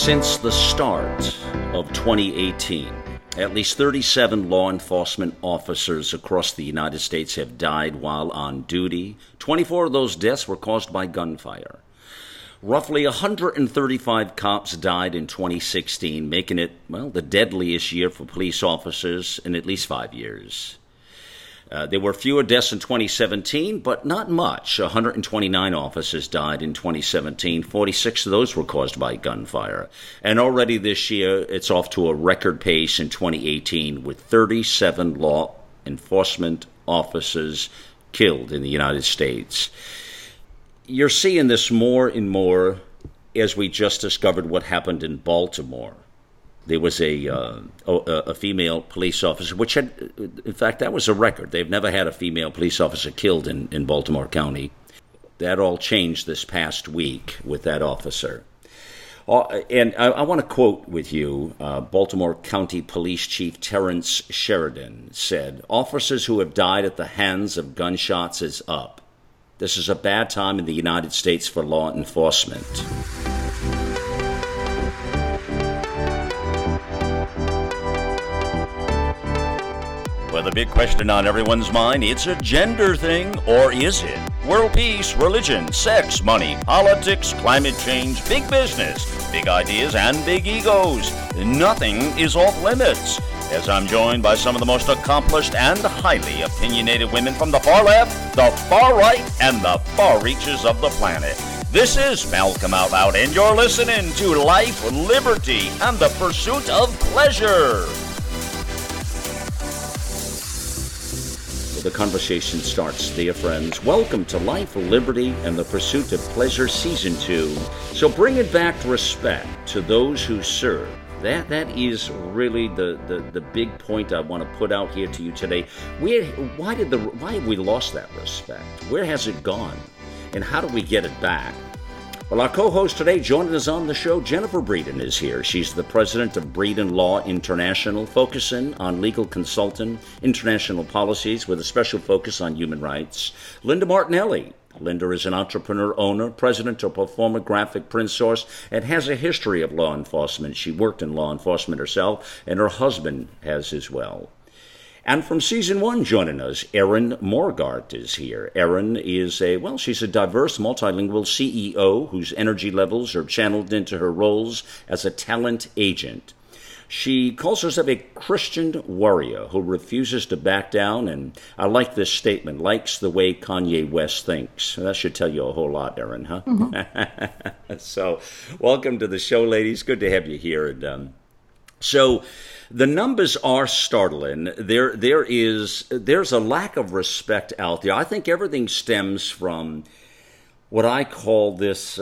Since the start of 2018, at least 37 law enforcement officers across the United States have died while on duty. 24 of those deaths were caused by gunfire. Roughly 135 cops died in 2016, making it, the deadliest year for police officers in at least 5 years. There were fewer deaths in 2017, but not much. 129 officers died in 2017. 46 of those were caused by gunfire. And already this year, it's off to a record pace in 2018 with 37 law enforcement officers killed in the United States. You're seeing this more and more as we just discovered what happened in Baltimore. There was a female police officer, which had, in fact, that was a record. They've never had a female police officer killed in Baltimore County. That all changed this past week with that officer. And I want to quote with you, Baltimore County Police Chief Terrence Sheridan said, "Officers who have died at the hands of gunshots is up. This is a bad time in the United States for law enforcement." Well, the big question on everyone's mind, it's a gender thing, or is it? World peace, religion, sex, money, politics, climate change, big business, big ideas, and big egos. Nothing is off limits. As I'm joined by some of the most accomplished and highly opinionated women from the far left, the far right, and the far reaches of the planet. This is Malcolm Out Loud, and you're listening to Life, Liberty, and the Pursuit of Pleasure. The conversation starts, dear friends. Welcome to Life, Liberty, and the Pursuit of Pleasure, Season 2. So bring it back to respect to those who serve. That is really the big point I want to put out here to you today. Why have we lost that respect? Where has it gone? And how do we get it back? Well, our co-host today, joining us on the show, Jennifer Breeden is here. She's the president of Breeden Law International, focusing on legal consulting, international policies with a special focus on human rights. Linda Martinelli. Linda is an entrepreneur, owner, president of Performer Graphic Print Source, and has a history of law enforcement. She worked in law enforcement herself, and her husband has as well. And from Season 1 joining us, Erin Morgart is here. Erin is she's a diverse, multilingual CEO whose energy levels are channeled into her roles as a talent agent. She calls herself a Christian warrior who refuses to back down, and I like this statement, likes the way Kanye West thinks. That should tell you a whole lot, Erin, huh? Mm-hmm. So, welcome to the show, ladies. Good to have you here. And so, the numbers are startling. There's a lack of respect out there. I think everything stems from what I call this.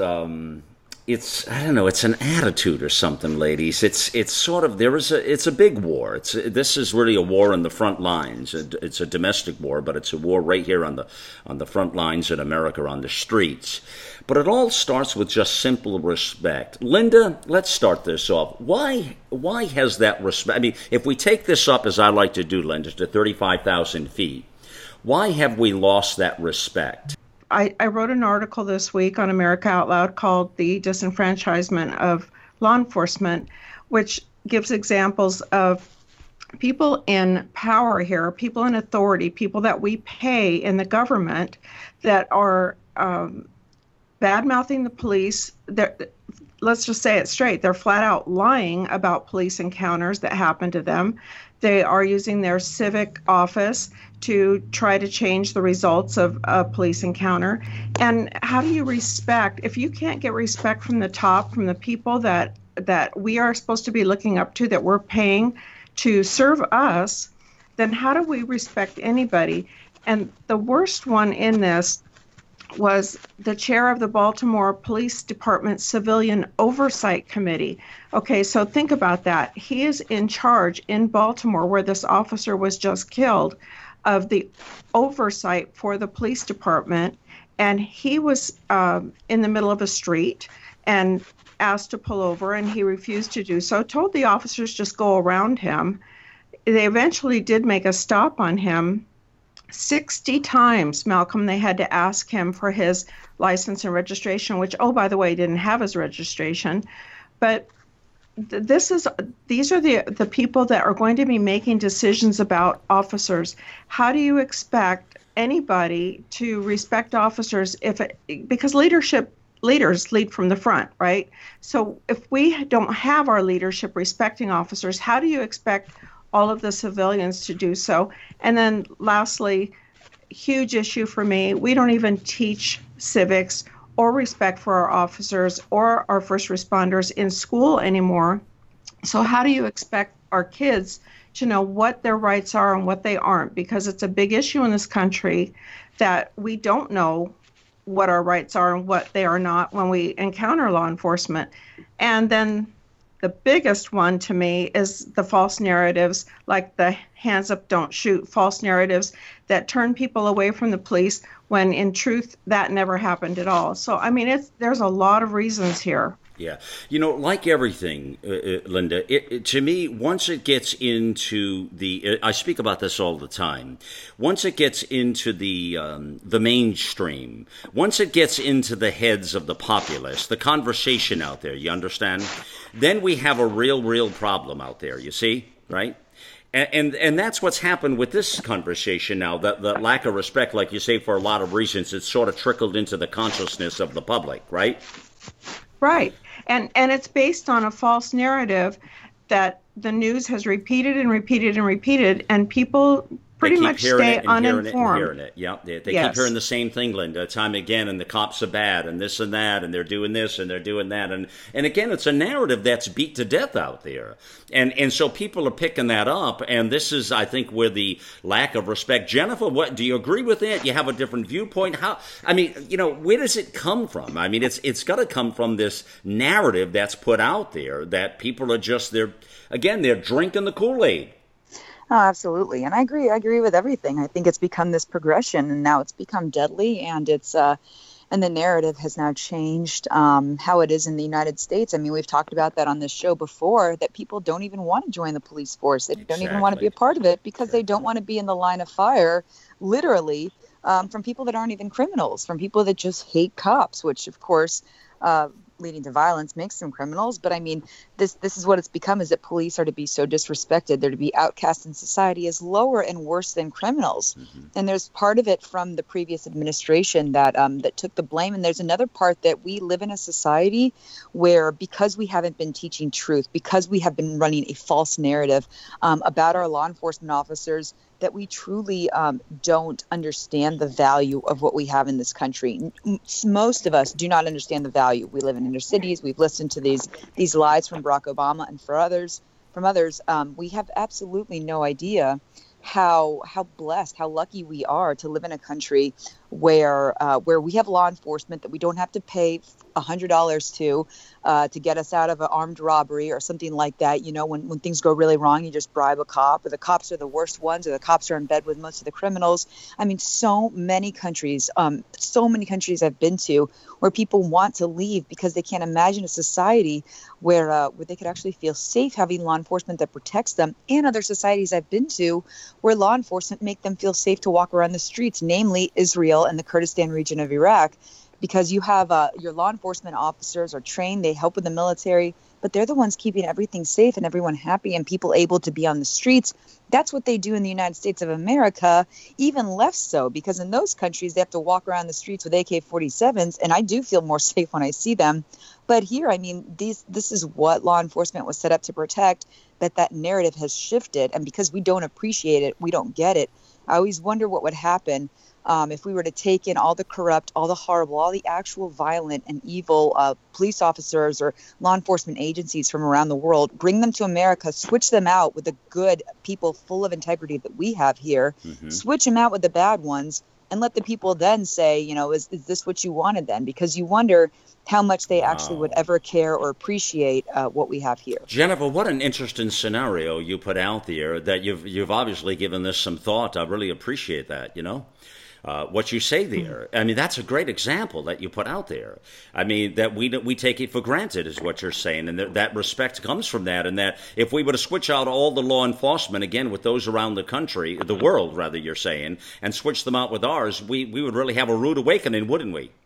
It's an attitude or something, ladies. It's sort of it's a big war. This is really a war on the front lines. It's a domestic war, but it's a war right here on the front lines in America, on the streets. But it all starts with just simple respect. Linda, let's start this off. Why has that respect? I mean, if we take this up, as I like to do, Linda, to 35,000 feet, why have we lost that respect? I wrote an article this week on America Out Loud called The Disenfranchisement of Law Enforcement, which gives examples of people in power here, people in authority, people that we pay in the government that are bad-mouthing the police. Let's just say it straight. They're flat out lying about police encounters that happen to them. They are using their civic office to try to change the results of a police encounter. And how do you respect, if you can't get respect from the top, from the people that we are supposed to be looking up to, that we're paying to serve us, then how do we respect anybody? And the worst one in this was the chair of the Baltimore Police Department Civilian Oversight Committee. Okay, so think about that. He is in charge in Baltimore, where this officer was just killed, of the oversight for the police department, and he was in the middle of a street and asked to pull over, and he refused to do so, told the officers just go around him. They eventually did make a stop on him. 60 times, Malcolm, they had to ask him for his license and registration, which, oh, by the way, didn't have his registration. But this is these are the people that are going to be making decisions about officers. How do you expect anybody to respect officers because leaders lead from the front, right? So if we don't have our leadership respecting officers, how do you expect all of the civilians to do so? And then lastly, huge issue for me, we don't even teach civics or respect for our officers or our first responders in school anymore. So how do you expect our kids to know what their rights are and what they aren't? Because it's a big issue in this country that we don't know what our rights are and what they are not when we encounter law enforcement. And then the biggest one to me is the false narratives, like the hands up, don't shoot, false narratives that turn people away from the police when in truth that never happened at all. So, I mean, there's a lot of reasons here. Yeah. You know, like everything, Linda, to me, once it gets into I speak about this all the time. Once it gets into the mainstream, once it gets into the heads of the populace, the conversation out there, you understand? Then we have a real problem out there, you see, right? And that's what's happened with this conversation now, that the lack of respect, like you say, for a lot of reasons, it's sort of trickled into the consciousness of the public, right? Right. And it's based on a false narrative that the news has repeated and repeated and repeated, and people pretty much stay uninformed. Hearing it. Yeah, they keep hearing the same thing, Linda, time and again, and the cops are bad, and this and that, and they're doing this and they're doing that, and again, it's a narrative that's beat to death out there, and so people are picking that up, and this is, I think, where the lack of respect. Jennifer, what do you agree with that? You have a different viewpoint? How? I mean, you know, where does it come from? I mean, it's got to come from this narrative that's put out there that people are just they're drinking the Kool-Aid. Oh, absolutely. And I agree with everything. I think it's become this progression, and now it's become deadly, and and the narrative has now changed how it is in the United States. I mean, we've talked about that on this show before, that people don't even want to join the police force. They don't even want to be a part of it because they don't want to be in the line of fire, literally, from people that aren't even criminals, from people that just hate cops, which, of course, leading to violence makes them criminals. But I mean, this is what it's become, is that police are to be so disrespected. They're to be outcast in society as lower and worse than criminals. Mm-hmm. And there's part of it from the previous administration that took the blame. And there's another part that we live in a society where, because we haven't been teaching truth, because we have been running a false narrative about our law enforcement officers, that we truly don't understand the value of what we have in this country. Most of us do not understand the value. We live in inner cities. We've listened to these lies from Barack Obama and from others. We have absolutely no idea how blessed, how lucky we are to live in a country where we have law enforcement that we don't have to pay $100 to get us out of an armed robbery or something like that. You know, when things go really wrong, you just bribe a cop, or the cops are the worst ones, or the cops are in bed with most of the criminals. I mean, so many countries I've been to where people want to leave because they can't imagine a society where they could actually feel safe having law enforcement that protects them. And other societies I've been to where law enforcement make them feel safe to walk around the streets, namely Israel and the Kurdistan region of Iraq. Because you have your law enforcement officers are trained, they help with the military, but they're the ones keeping everything safe and everyone happy and people able to be on the streets. That's what they do in the United States of America, even less so, because in those countries, they have to walk around the streets with AK-47s, and I do feel more safe when I see them. But here, I mean, this is what law enforcement was set up to protect, that narrative has shifted, and because we don't appreciate it, we don't get it. I always wonder what would happen if we were to take in all the corrupt, all the horrible, all the actual violent and evil police officers or law enforcement agencies from around the world, bring them to America, switch them out with the good people full of integrity that we have here, switch them out with the bad ones, and let the people then say, you know, is this what you wanted then? Because you wonder how much they actually would ever care or appreciate what we have here. Jennifer, what an interesting scenario you put out there, that you've obviously given this some thought. I really appreciate that, you know. What you say there. I mean, that's a great example that you put out there. I mean, that we take it for granted is what you're saying, and that respect comes from that, and that if we were to switch out all the law enforcement, again, with those around the country, the world, rather, you're saying, and switch them out with ours, we would really have a rude awakening, wouldn't we?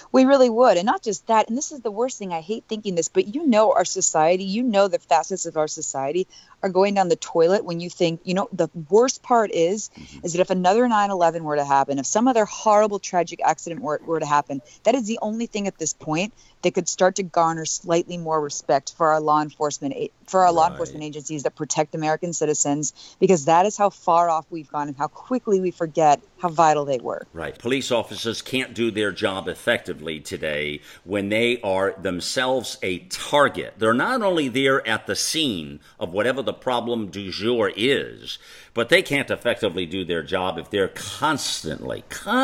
We really would. And not just that, and this is the worst thing, I hate thinking this, but our society, the facets of our society are going down the toilet when you think, the worst part is that if another 9/11 were to happen, if some other horrible, tragic accident were to happen, that is the only thing at this point that could start to garner slightly more respect for our law enforcement agencies that protect American citizens, because that is how far off we've gone and how quickly we forget how vital they were. Right. Police officers can't do their job effectively today when they are themselves a target. They're not only there at the scene of whatever the problem du jour is, but they can't effectively do their job if they're constantly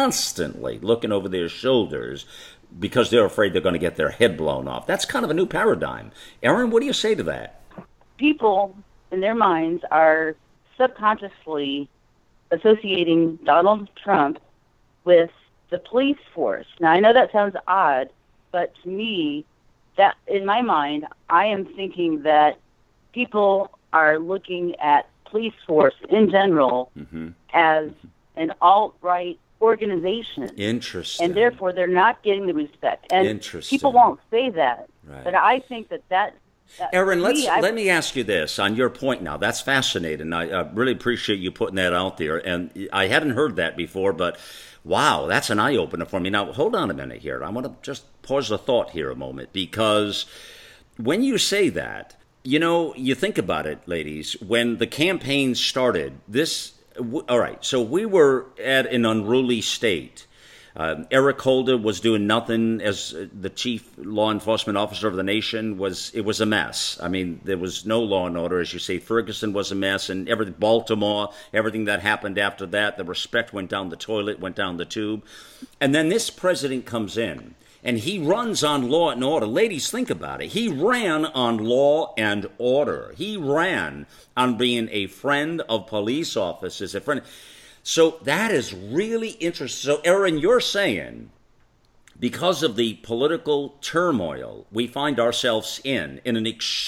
looking over their shoulders because they're afraid they're going to get their head blown off. That's kind of a new paradigm. Erin, what do you say to that? People in their minds are subconsciously associating Donald Trump with the police force. Now, I know that sounds odd, but to me, that in my mind, I am thinking that people are looking at police force in general as an alt-right organization. Interesting. And therefore, they're not getting the respect. And Interesting. people won't say that. Right. But I think that Erin, let me ask you this on your point now. That's fascinating. I really appreciate you putting that out there. And I hadn't heard that before, but wow, that's an eye-opener for me. Now, hold on a minute here. I want to just pause the thought here a moment, because when you say that, you think about it, ladies, when the campaign started, all right, so we were at an unruly state. Eric Holder was doing nothing as the chief law enforcement officer of the nation. It was a mess. I mean, there was no law and order. As you say, Ferguson was a mess, and Baltimore, everything that happened after that, the respect went down the toilet, went down the tube. And then this president comes in, and he runs on law and order. Ladies, think about it. He ran on law and order. He ran on being a friend of police officers, a friend. So that is really interesting. So, Erin, you're saying because of the political turmoil we find ourselves in an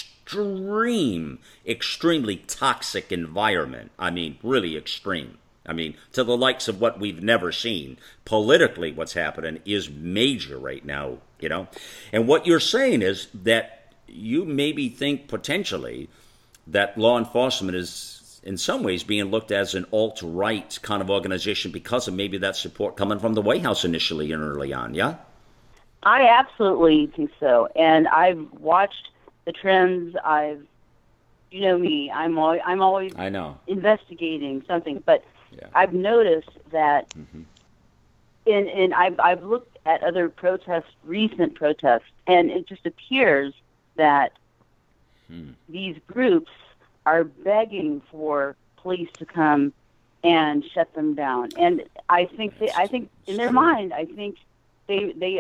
extremely toxic environment. I mean, really extreme. I mean, to the likes of what we've never seen. Politically, what's happening is major right now, And what you're saying is that you maybe think potentially that law enforcement is in some ways being looked as an alt-right kind of organization because of maybe that support coming from the White House initially and early on, yeah? I absolutely think so. And I've watched the trends. You know me, I'm always investigating something. But yeah. I've noticed that, and I've looked at other recent protests, and it just appears that these groups are begging for police to come and shut them down. And I think in their mind, I think they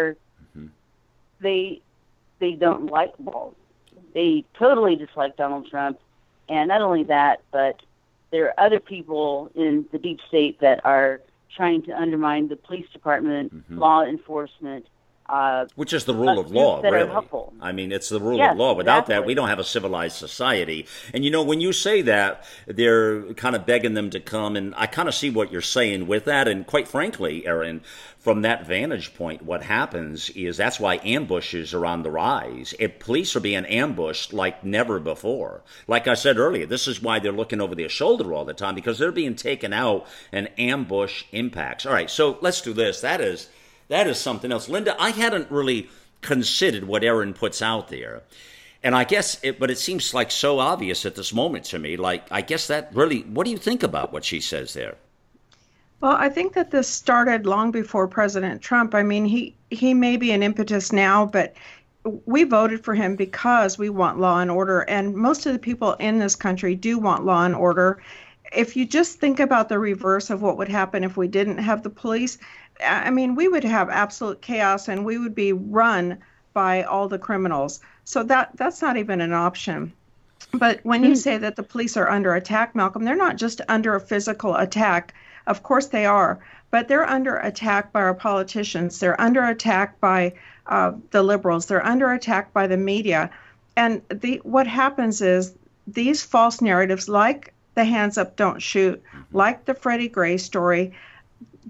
don't like, they totally dislike Donald Trump. And not only that, but there are other people in the deep state that are trying to undermine the police department, law enforcement, which is the rule of law, really. I mean, it's the rule of law. Without that, we don't have a civilized society. And, when you say that, they're kind of begging them to come, and I kind of see what you're saying with that. And quite frankly, Erin, from that vantage point, what happens is that's why ambushes are on the rise. Police are being ambushed like never before. Like I said earlier, this is why they're looking over their shoulder all the time, because they're being taken out and ambush impacts. All right, so let's do this. That is something else. Linda, I hadn't really considered what Erin puts out there. And I guess, but it seems like so obvious at this moment to me. Like, I guess that really, what do you think about what she says there? Well, I think that this started long before President Trump. I mean, he may be an impetus now, but we voted for him because we want law and order. And most of the people in this country do want law and order. If you just think about the reverse of what would happen if we didn't have the police, I mean, we would have absolute chaos and we would be run by all the criminals. So that's not even an option. But when you say that the police are under attack, Malcolm, they're not just under a physical attack. Of course they are, but they're under attack by our politicians. They're under attack by the liberals. They're under attack by the media. And what happens is these false narratives, like the hands up, don't shoot, like the Freddie Gray story, they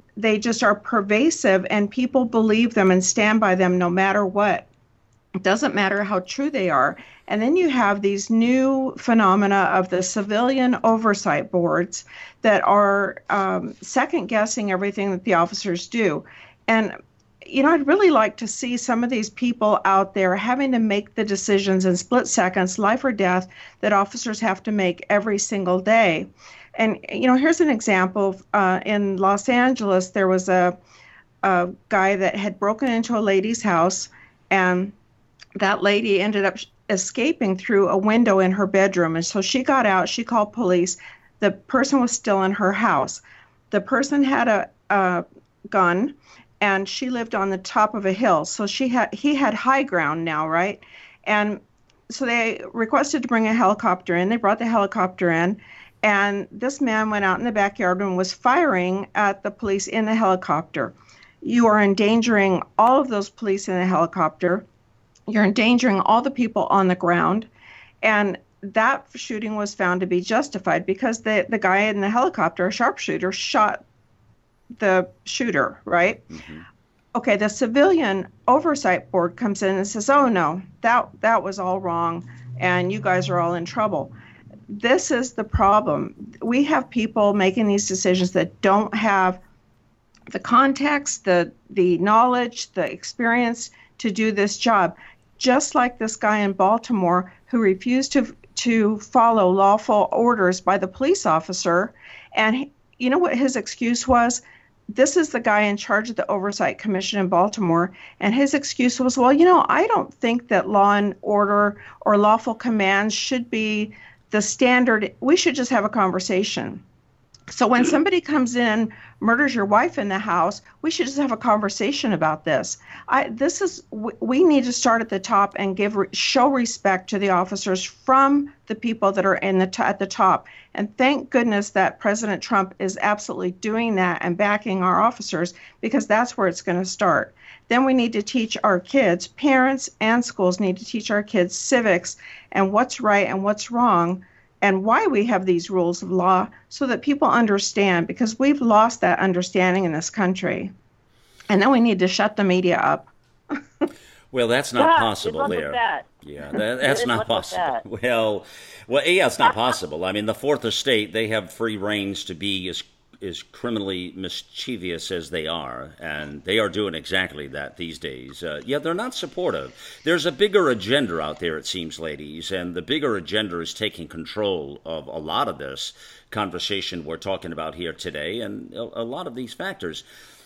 they just are pervasive, and people believe them and stand by them no matter what. It doesn't matter how true they are. And then you have these new phenomena of the civilian oversight boards that are second guessing everything that the officers do. And, I'd really like to see some of these people out there having to make the decisions in split seconds, life or death, that officers have to make every single day. And, here's an example. In Los Angeles, there was a guy that had broken into a lady's house, and that lady ended up escaping through a window in her bedroom. And so she got out, she called police. The person was still in her house. The person had a gun, and she lived on the top of a hill. So he had high ground now, right? And so they requested to bring a helicopter in. They brought the helicopter in, and this man went out in the backyard and was firing at the police in the helicopter. You are endangering all of those police in the helicopter. You're endangering all the people on the ground. And that shooting was found to be justified because the guy in the helicopter, a sharpshooter, shot the shooter, right? Mm-hmm. Okay, the civilian oversight board comes in and says, oh, no, that was all wrong, and you guys are all in trouble. This is the problem. We have people making these decisions that don't have the context, the knowledge, the experience to do this job. Just like this guy in Baltimore who refused to follow lawful orders by the police officer. And you know what his excuse was? This is the guy in charge of the Oversight Commission in Baltimore. And his excuse was, well, I don't think that law and order or lawful commands should be the standard. We should just have a conversation. So when somebody comes in, murders your wife in the house, we should just have a conversation about this. We need to start at the top and show respect to the officers from the people that are at the top. And thank goodness that President Trump is absolutely doing that and backing our officers, because that's where it's going to start. Then we need to teach our kids, parents and schools need to teach our kids civics and what's right and what's wrong, and why we have these rules of law, so that people understand, because we've lost that understanding in this country. And then we need to shut the media up. Well, that's not possible there. Yeah, that's not possible. Well, yeah, it's not possible. I mean, the Fourth Estate, they have free reins to be as criminally mischievous as they are, and they are doing exactly that these days. Yeah, they're not supportive. There's a bigger agenda out there, it seems, ladies, and the bigger agenda is taking control of a lot of this conversation we're talking about here today, and a lot of these factors.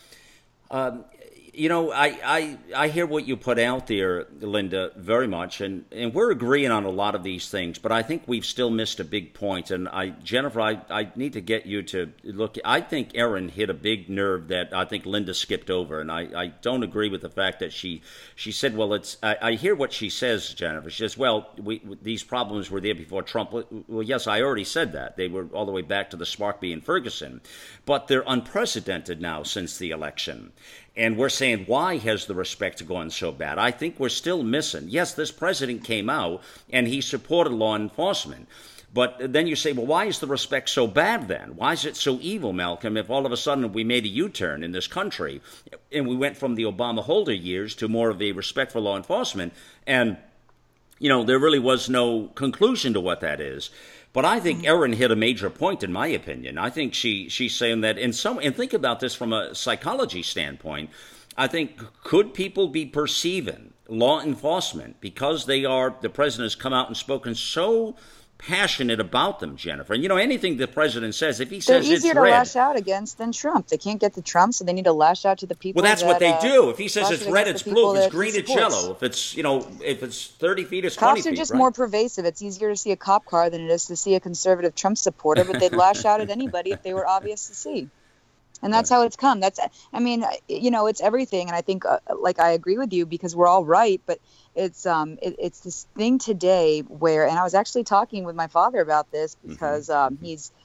I hear what you put out there, Linda, very much, and we're agreeing on a lot of these things, but I think we've still missed a big point. And Jennifer, I need to get you to look. I think Erin hit a big nerve that I think Linda skipped over, and I don't agree with the fact that she said, well, I hear what she says, Jennifer. She says, well, these problems were there before Trump. Well, yes, I already said that. They were all the way back to the Sparkby and Ferguson, but they're unprecedented now since the election. And we're saying, why has the respect gone so bad? I think we're still missing. Yes, this president came out and he supported law enforcement. But then you say, well, why is the respect so bad then? Why is it so evil, Malcolm, if all of a sudden we made a U-turn in this country and we went from the Obama Holder years to more of a respect for law enforcement? And, there really was no conclusion to what that is. But I think Erin hit a major point, in my opinion. I think she's saying that and think about this from a psychology standpoint. I think, could people be perceiving law enforcement because the president has come out and spoken so passionate about them, Jennifer? And anything the president says, if he says it's red, they're easier to lash out against than Trump. They can't get to Trump, so they need to lash out to the people. Well, that's what they do. If he says it's red, it's blue. If it's green, it's yellow. If it's if it's 30 feet, it's 20 feet. Cops are just more pervasive. It's easier to see a cop car than it is to see a conservative Trump supporter, but they'd lash out at anybody if they were obvious to see. And that's how it's come. It's everything. And I think, I agree with you, because we're all right, but it's this thing today where, and I was actually talking with my father about this, because he's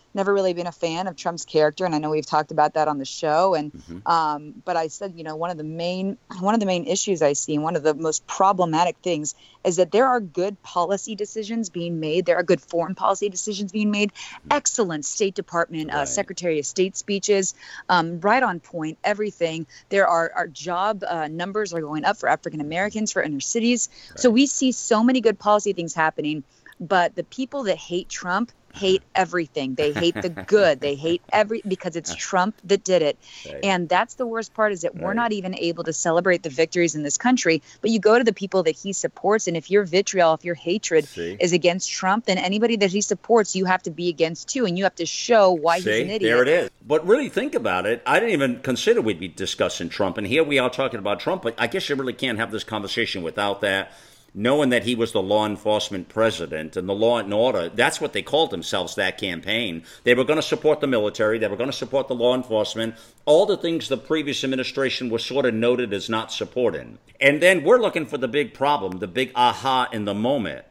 never really been a fan of Trump's character, and I know we've talked about that on the show. And but I said, one of the main issues I see, and one of the most problematic things, is that there are good policy decisions being made. There are good foreign policy decisions being made. Excellent State Department, Secretary of State speeches, right on point. Everything. There are our job numbers are going up for African Americans, for inner cities. Right. So we see so many good policy things happening. But the people that hate Trump hate everything. They hate the good. They hate because it's Trump that did it. Right. And that's the worst part, is that we're not even able to celebrate the victories in this country. But you go to the people that he supports, and if your vitriol, if your hatred is against Trump, then anybody that he supports, you have to be against too. And you have to show why he's an idiot. There it is. But really think about it. I didn't even consider we'd be discussing Trump. And here we are talking about Trump. But I guess you really can't have this conversation without that. Knowing that he was the law enforcement president and the law and order, that's what they called themselves, that campaign. They were going to support the military. They were going to support the law enforcement, all the things the previous administration was sort of noted as not supporting. And then we're looking for the big problem, the big aha in the moment.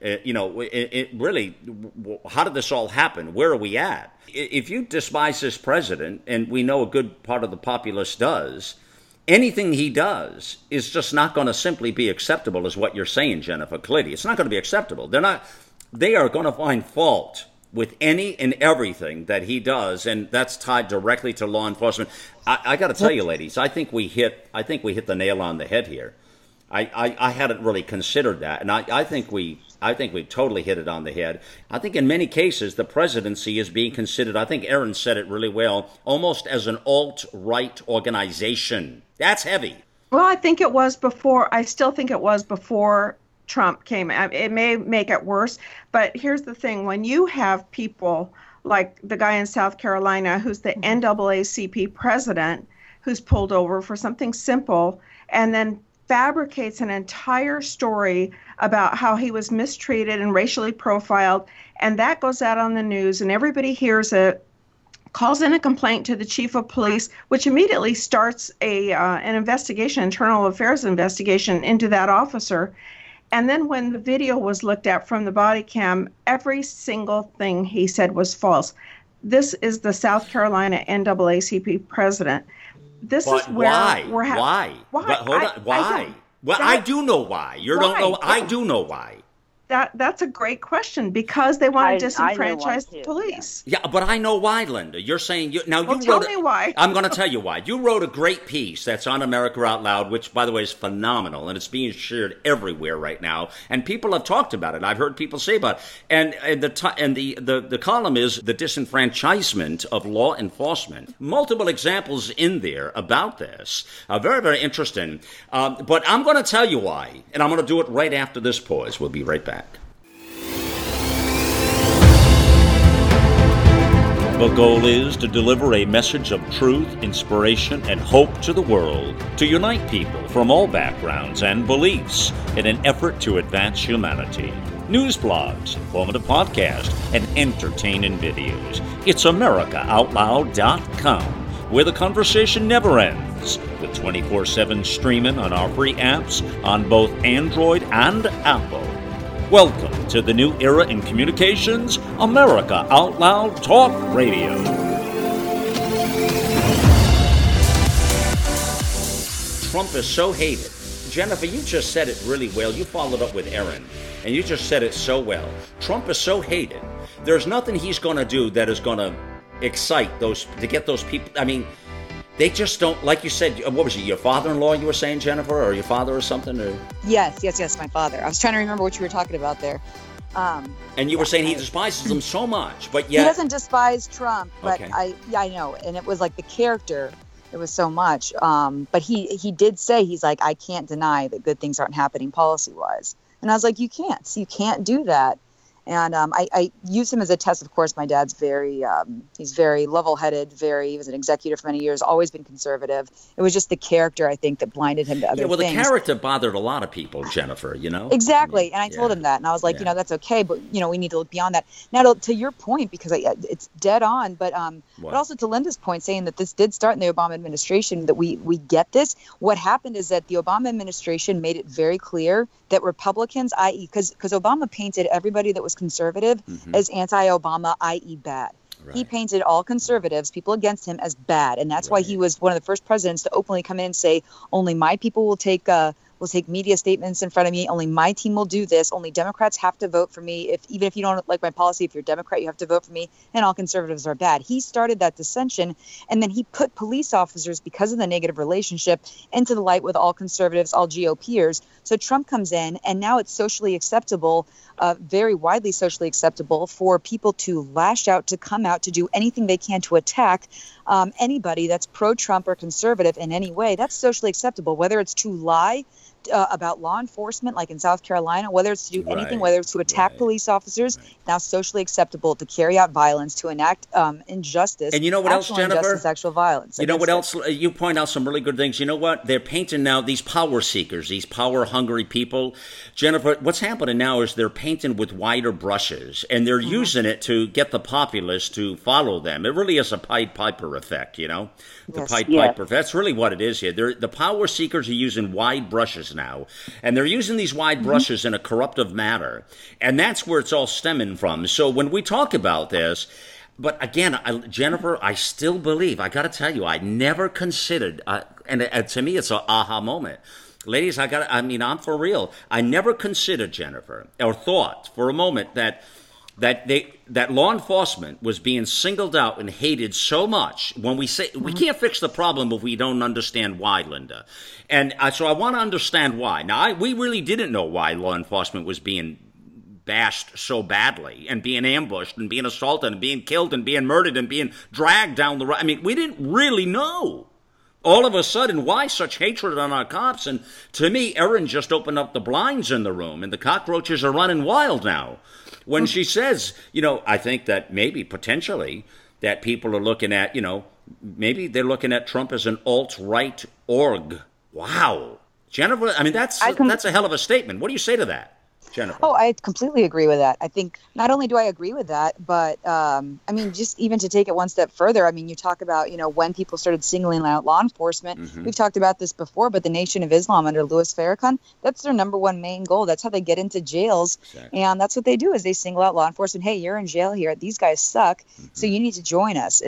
It really, how did this all happen? Where are we at? If you despise this president, and we know a good part of the populace does, anything he does is just not going to simply be acceptable, is what you're saying, Jennifer Clady. It's not going to be acceptable. They are going to find fault with any and everything that he does, and that's tied directly to law enforcement. I got to tell you, ladies, I think we hit the nail on the head here. I hadn't really considered that, and I think we totally hit it on the head. I think in many cases the presidency is being considered, I think Aaron said it really well, almost as an alt-right organization. That's heavy. Well, I think it was before. I still think it was before Trump came. It may make it worse, but here's the thing. When you have people like the guy in South Carolina who's the NAACP president, who's pulled over for something simple, and then fabricates an entire story about how he was mistreated and racially profiled, and that goes out on the news and everybody hears it, calls in a complaint to the chief of police, which immediately starts an investigation, internal affairs investigation into that officer. And then when the video was looked at from the body cam, every single thing he said was false. This is the South Carolina NAACP president. This is where we're having. Why? But hold on. Why? I do know why. You don't know. I do know why. That's a great question, because they want to disenfranchise the police. Yeah, but I know why, Linda. You're saying tell me why. I'm going to tell you why. You wrote a great piece that's on America Out Loud, which, by the way, is phenomenal, and it's being shared everywhere right now. And people have talked about it. I've heard people say about it. And the column is the disenfranchisement of law enforcement. Multiple examples in there about this. Very, very interesting. But I'm going to tell you why, and I'm going to do it right after this pause. We'll be right back. The goal is to deliver a message of truth, inspiration, and hope to the world, to unite people from all backgrounds and beliefs in an effort to advance humanity. News blogs, informative podcasts, and entertaining videos. It's AmericaOutloud.com, where the conversation never ends, with 24/7 streaming on our free apps on both Android and Apple. Welcome to the new era in communications, America Out Loud Talk Radio. Trump is so hated. Jennifer, you just said it really well. You followed up with Aaron, and you just said it so well. Trump is so hated. There's nothing he's going to do that is going to excite to get those people. I mean, they just don't, like you said, what was it, your father-in-law you were saying, Jennifer, or your father or something? Or? Yes, my father. I was trying to remember what you were talking about there. And you were saying he despises them so much, but yet... He doesn't despise Trump, but okay. I know, and it was like the character, it was so much. But he did say, he's like, I can't deny that good things aren't happening policy-wise. And I was like, you can't do that. And I use him as a test. Of course, my dad's he's very level-headed, he was an executive for many years, always been conservative. It was just the character, I think, that blinded him to other things. Yeah, well, the character bothered a lot of people, Jennifer, Exactly. And I told him that. And I was like, that's okay. But, we need to look beyond that. Now, to your point, because it's dead on, but also to Linda's point, saying that this did start in the Obama administration, that we get this. What happened is that the Obama administration made it very clear that Republicans, i.e., because Obama painted everybody that was conservative as anti-Obama, i.e. bad. He painted all conservatives, people against him, as bad. And that's why he was one of the first presidents to openly come in and say, only my people will take media statements in front of me. Only my team will do this. Only Democrats have to vote for me. Even if you don't like my policy, if you're a Democrat, you have to vote for me. And all conservatives are bad. He started that dissension. And then he put police officers, because of the negative relationship, into the light with all conservatives, all GOPers. So Trump comes in, and now it's socially acceptable, very widely socially acceptable, for people to lash out, to come out, to do anything they can to attack anybody that's pro-Trump or conservative in any way. That's socially acceptable, whether it's to lie about law enforcement, like in South Carolina, whether it's to do anything, whether it's to attack police officers, now socially acceptable to carry out violence, to enact injustice. And you know what else, Jennifer? Actual violence. You know what else? You point out some really good things. You know what? They're painting now these power seekers, these power-hungry people. Jennifer, what's happening now is they're painting with wider brushes, and they're using it to get the populace to follow them. It really is a Pied Piper effect, you know? The Pied Piper. That's really what it is here. The power seekers are using wide brushes now, and they're using these wide brushes in a corruptive manner, and that's where it's all stemming from. So when we talk about this, but again, Jennifer, I still believe, I got to tell you, I never considered, and to me it's an aha moment. Ladies, I'm for real. I never considered, Jennifer, or thought for a moment that law enforcement was being singled out and hated so much. When we say we can't fix the problem if we don't understand why, Linda, and so I want to understand why. Now, we really didn't know why law enforcement was being bashed so badly, and being ambushed, and being assaulted, and being killed, and being murdered, and being dragged down the road. I mean, we didn't really know. All of a sudden, why such hatred on our cops? And to me, Erin just opened up the blinds in the room, and the cockroaches are running wild now. When she says, I think that maybe potentially that people are looking at, maybe they're looking at Trump as an alt-right org. Wow. Jennifer, that's a hell of a statement. What do you say to that, Jennifer? Oh, I completely agree with that. I think not only do I agree with that, but just even to take it one step further, you talk about, when people started singling out law enforcement. We've talked about this before, but the Nation of Islam under Louis Farrakhan, that's their number one main goal. That's how they get into jails. Exactly. And that's what they do, is they single out law enforcement. Hey, you're in jail here. These guys suck. So you need to join us.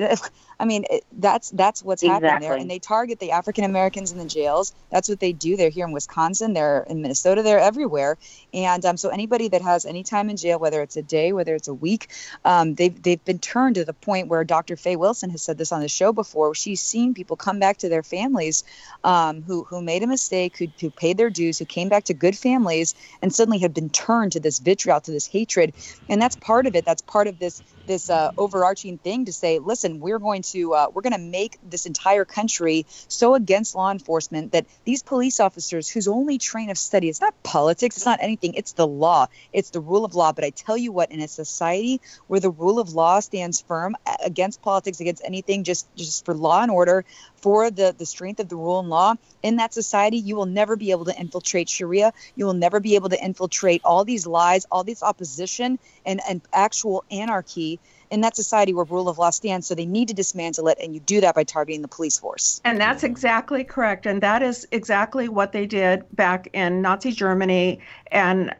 That's what's happening there. And they target the African Americans in the jails. That's what they do. They're here in Wisconsin. They're in Minnesota. They're everywhere. And so anybody that has any time in jail, whether it's a day, whether it's a week, they've been turned to the point where Dr. Faye Wilson has said this on the show before. She's seen people come back to their families who made a mistake, who paid their dues, who came back to good families, and suddenly have been turned to this vitriol, to this hatred. And that's part of it. That's part of this overarching thing to say, listen, we're going to make this entire country so against law enforcement that these police officers whose only train of study, it's not politics, it's not anything, it's the law, it's the rule of law. But I tell you what, in a society where the rule of law stands firm against politics, against anything, just for law and order, for the strength of the rule and law, in that society, you will never be able to infiltrate Sharia. You will never be able to infiltrate all these lies, all this opposition, and actual anarchy in that society where rule of law stands. So they need to dismantle it, and you do that by targeting the police force. And that's exactly correct. And that is exactly what they did back in Nazi Germany. And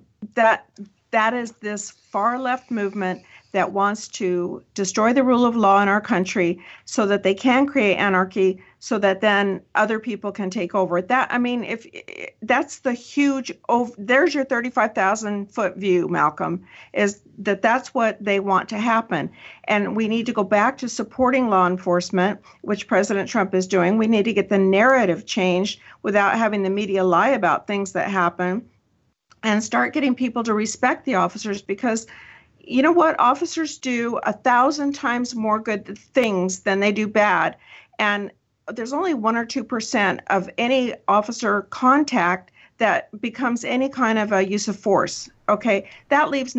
that is this far left movement that wants to destroy the rule of law in our country so that they can create anarchy, so that then other people can take over. If that's the huge, there's your 35,000 foot view, Malcolm, is that's what they want to happen. And we need to go back to supporting law enforcement, which President Trump is doing. We need to get the narrative changed without having the media lie about things that happen, and start getting people to respect the officers, because you know what? Officers do 1,000 times more good things than they do bad. And there's only 1 or 2% of any officer contact that becomes any kind of a use of force. Okay, that leaves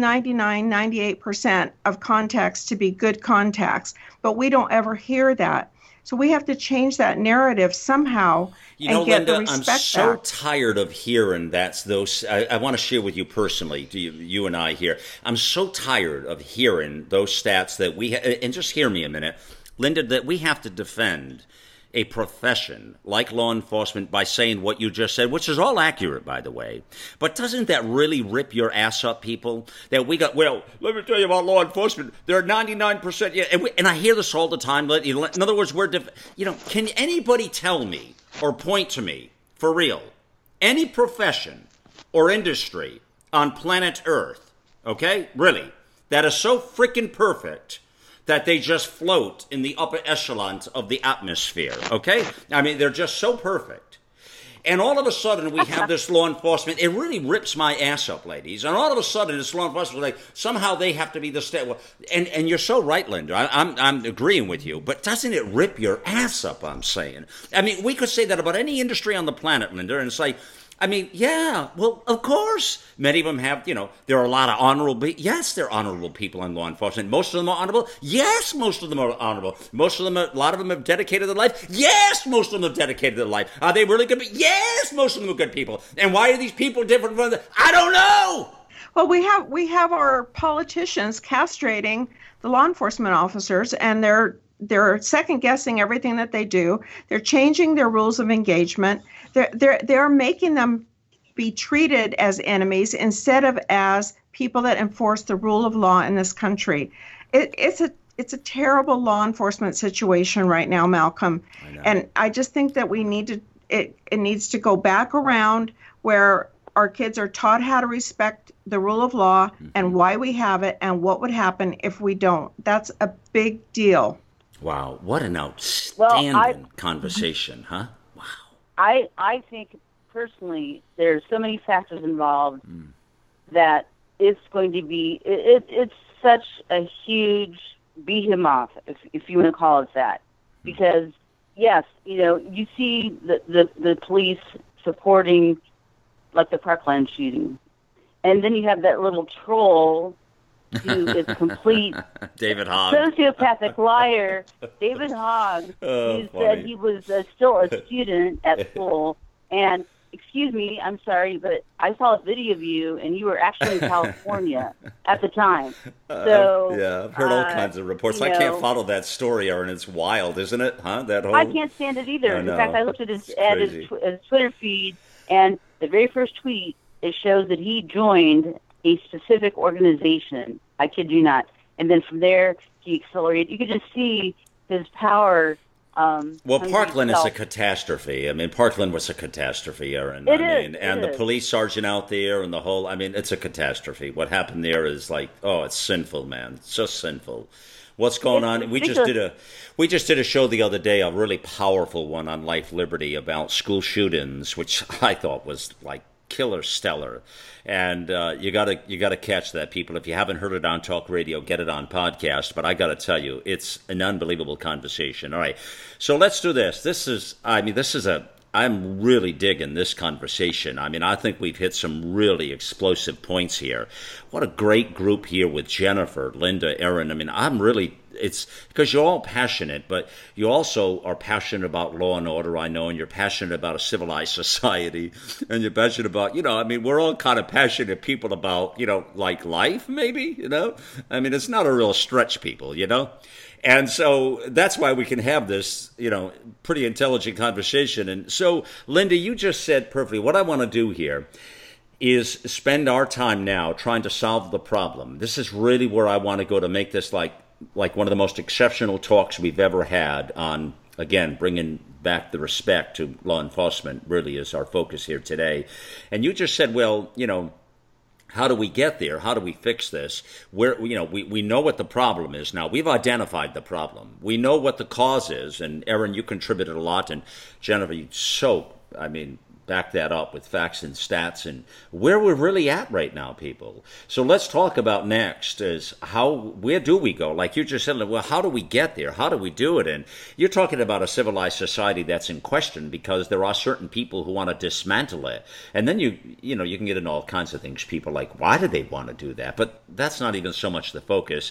98% of contacts to be good contacts, but we don't ever hear that. So we have to change that narrative somehow and get Linda, the respect back. I'm so tired of hearing those. I want to share with you personally, you and I here. I'm so tired of hearing those stats that and just hear me a minute, Linda, that we have to defend a profession like law enforcement by saying what you just said, which is all accurate, by the way. But doesn't that really rip your ass up, people? That we got, well, let me tell you about law enforcement. They're 99%. Yeah, and I hear this all the time. In other words, can anybody tell me or point to me, for real, any profession or industry on planet Earth, okay, really, that is so freaking perfect that they just float in the upper echelons of the atmosphere, okay? I mean, they're just so perfect. And all of a sudden, we have this law enforcement. It really rips my ass up, ladies. And all of a sudden, this law enforcement, like, somehow they have to be the state. And you're so right, Linda. I'm agreeing with you. But doesn't it rip your ass up, I'm saying? I mean, we could say that about any industry on the planet, Linda, and it's like, I mean, yeah, well, of course. Many of them have, there are a lot of honorable, yes, there are honorable people in law enforcement. Most of them are honorable. Yes, most of them are honorable. Most of them, a lot of them have dedicated their life. Yes, most of them have dedicated their life. Are they really good? Yes, most of them are good people. And why are these people different from others? I don't know. Well, we have our politicians castrating the law enforcement officers, and they're second guessing everything that they do. They're changing their rules of engagement. They're making them be treated as enemies instead of as people that enforce the rule of law in this country. It's a terrible law enforcement situation right now, Malcolm. And I just think that we need to it needs to go back around where our kids are taught how to respect the rule of law and why we have it and what would happen if we don't. That's a big deal. Wow, what an outstanding conversation, huh? Wow. I think personally there's so many factors involved that it's going to be it's such a huge behemoth, if you want to call it that, because yes, you see the police supporting like the Parkland shooting, and then you have that little troll who is complete David Hogg, sociopathic liar, David Hogg, who said he was still a student at school. And excuse me, I'm sorry, but I saw a video of you, and you were actually in California at the time. So yeah, I've heard all kinds of reports. I can't follow that story, Aaron. It's wild, isn't it? Huh? That whole... I can't stand it either. In fact, I looked at his Twitter feed, and the very first tweet, it shows that he joined a specific organization. I kid you not. And then from there, he accelerated. You could just see his power. Well, Parkland is a catastrophe. I mean, Parkland was a catastrophe, Aaron. And the police sergeant out there and the whole, it's a catastrophe. What happened there is like, it's sinful, man. It's just sinful. What's going on? We just did a show the other day, a really powerful one on Life Liberty about school shootings, which I thought was like killer stellar. And you gotta catch that, people. If you haven't heard it on Talk Radio, get it on podcast. But I gotta tell you, it's an unbelievable conversation. All right, so let's do this. I'm really digging this conversation. I think we've hit some really explosive points here. What a great group here with Jennifer, Linda, Aaron. It's because you're all passionate, but you also are passionate about law and order, I know, and you're passionate about a civilized society, and you're passionate about, we're all kind of passionate people about, like life, maybe, it's not a real stretch, people, And so that's why we can have this, pretty intelligent conversation. And so, Linda, you just said perfectly, what I want to do here is spend our time now trying to solve the problem. This is really where I want to go to make this like one of the most exceptional talks we've ever had on, again, bringing back the respect to law enforcement really is our focus here today. And you just said, well, how do we get there? How do we fix this? We know what the problem is now. We've identified the problem. We know what the cause is. And Aaron, you contributed a lot. And Jennifer, you back that up with facts and stats and where we're really at right now, people. So let's talk about next is where do we go? Like you just said, well, how do we get there? How do we do it? And you're talking about a civilized society that's in question because there are certain people who want to dismantle it. And then you can get into all kinds of things. People like, why do they want to do that? But that's not even so much the focus.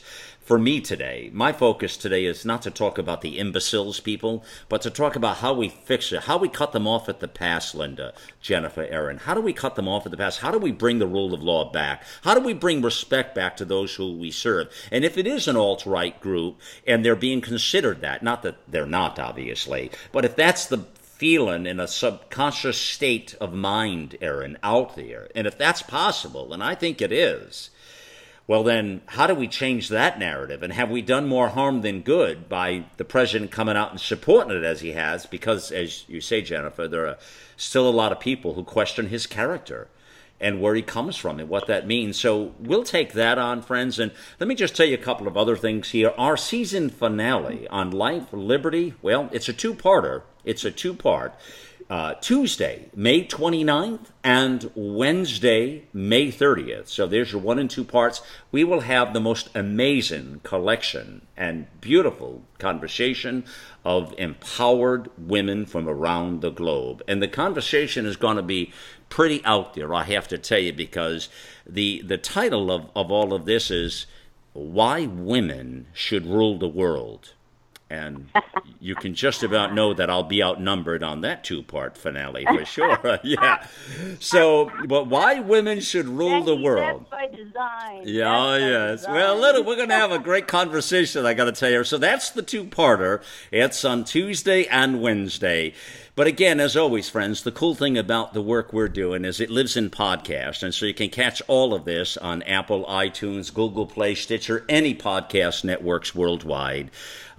for me today, my focus today is not to talk about the imbeciles, people, but to talk about how we fix it, how we cut them off at the pass, Linda, Jennifer, Aaron. How do we cut them off at the pass? How do we bring the rule of law back? How do we bring respect back to those who we serve? And if it is an alt-right group and they're being considered that, not that they're not, obviously, but if that's the feeling in a subconscious state of mind, Aaron, out there, and if that's possible, and I think it is, well then, how do we change that narrative? And have we done more harm than good by the president coming out and supporting it as he has? Because, as you say, Jennifer, there are still a lot of people who question his character and where he comes from and what that means. So we'll take that on, friends. And let me just tell you a couple of other things here. Our season finale on Life, Liberty, well, it's a two-parter. It's a two-part. Tuesday, May 29th, and Wednesday, May 30th. So there's your 1 and 2 parts. We will have the most amazing collection and beautiful conversation of empowered women from around the globe. And the conversation is going to be pretty out there, I have to tell you, because the title of all of this is Why Women Should Rule the World. And you can just about know that I'll be outnumbered on that two-part finale for sure. Yeah. So, but why women should rule the world? That's by design. Yeah, yes. Well, we're going to have a great conversation, I got to tell you. So that's the two-parter. It's on Tuesday and Wednesday. But again, as always, friends, the cool thing about the work we're doing is it lives in podcast. And so you can catch all of this on Apple, iTunes, Google Play, Stitcher, any podcast networks worldwide.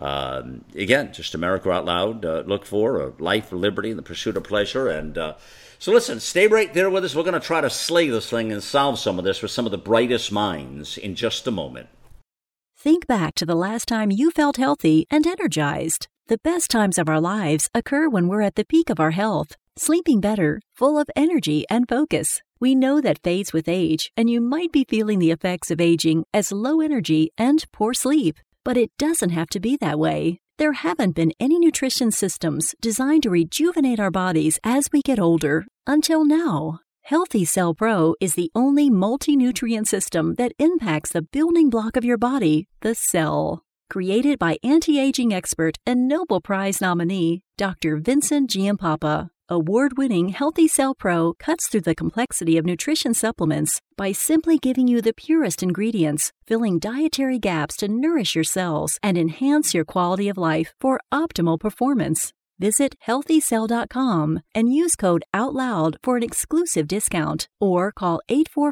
Again, just America Out Loud. Look for Life, Liberty, and the Pursuit of Pleasure. And so listen, stay right there with us. We're going to try to slay this thing and solve some of this with some of the brightest minds in just a moment. Think back to the last time you felt healthy and energized. The best times of our lives occur when we're at the peak of our health, sleeping better, full of energy and focus. We know that fades with age, and you might be feeling the effects of aging as low energy and poor sleep. But it doesn't have to be that way. There haven't been any nutrition systems designed to rejuvenate our bodies as we get older until now. Healthy Cell Pro is the only multi-nutrient system that impacts the building block of your body, the cell. Created by anti-aging expert and Nobel Prize nominee, Dr. Vincent Giampapa, award-winning Healthy Cell Pro cuts through the complexity of nutrition supplements by simply giving you the purest ingredients, filling dietary gaps to nourish your cells and enhance your quality of life for optimal performance. Visit healthycell.com and use code OUTLOUD for an exclusive discount or call